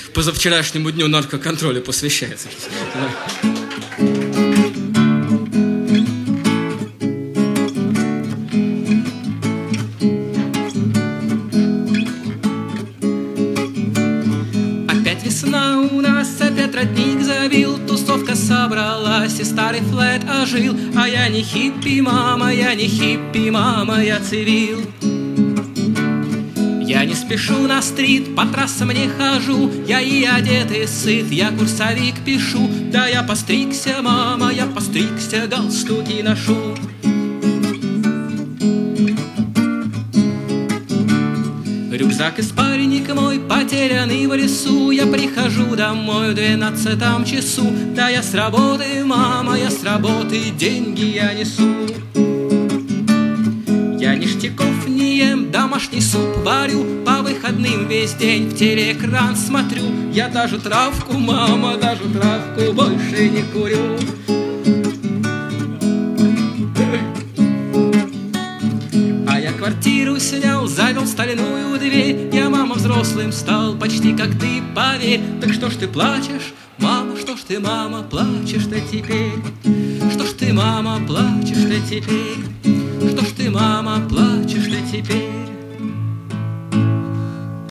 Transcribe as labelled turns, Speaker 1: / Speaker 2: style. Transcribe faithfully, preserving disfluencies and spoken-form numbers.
Speaker 1: позавчерашнему дню наркоконтроля посвящается.
Speaker 2: Опять весна у нас, опять родник забил, тусовка собралась и старый флэт ожил. А я не хиппи, мама, я не хиппи, мама, я цивил. Я не спешу на стрит, по трассам не хожу, я и одет и сыт, я курсовик пишу. Да я постригся, мама, я постригся, галстуки ношу. Рюкзак и спальник мой потерянный в лесу. Я прихожу домой в двенадцатом часу. Да я с работы, мама, я с работы, деньги я несу. Я ништяков не ем, домашний суп варю, по выходным весь день в телеэкран смотрю. Я даже травку, мама, даже травку больше не курю. А я квартиру снял, завел стальную дверь. Я, мама, взрослым стал, почти как ты, поверь. Так что ж ты плачешь, мама, что ж ты, мама, плачешь-то теперь? Что ж ты, мама, плачешь-то теперь? Что ж ты, мама, плачешь-то теперь?